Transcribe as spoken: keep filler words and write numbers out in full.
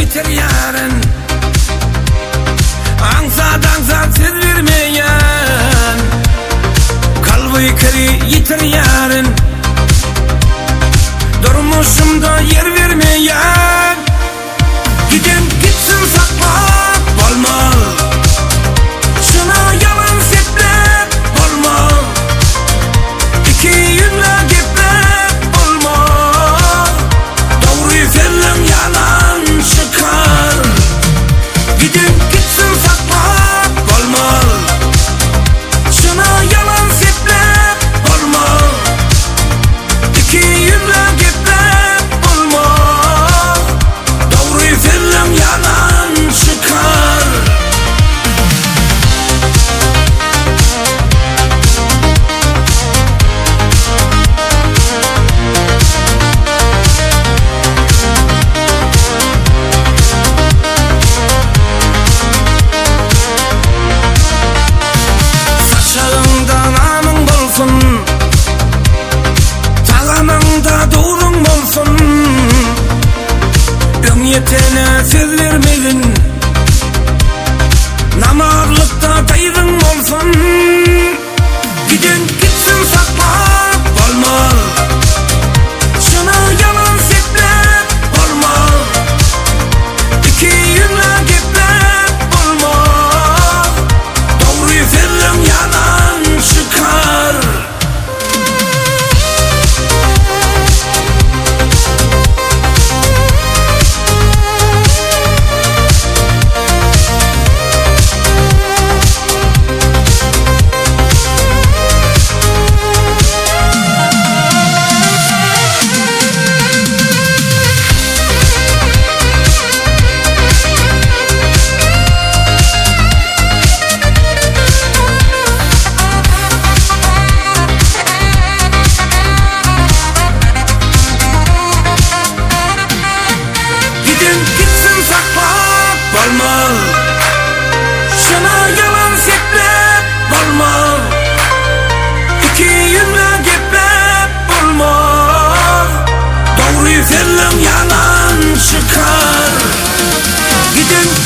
yeter yarın. Ansat ansat siz vermeyen, kalbi kiri yeter yarın. Durmuşumda yer vermeyen, gidin gitsin saklap olma. Şuna yalan seplep olma. İki yüzle geplep olma. Doğruyu söylen yalan çıkar. Gidin gitsin saklap olma. Şuna yalan seplep olma. İki yüzle geplep olma. Doğruyu söylen yalan çıkar. Saçağında namın bolsun, talanında doğrun bolsun. Ümmetine söz vermedin, namarlıkta dayrın bolsun. Gidin gitsin saklap olma. Şuna yalan seplep olma. İki yüzle geplep olma. Doğruyu söylen yalan çıkar. Gidin gitsin saklap olma. Şuna yalan seplep olma. İki yüzle geplep olma. Doğruyu söylen yalan çıkar. Gidin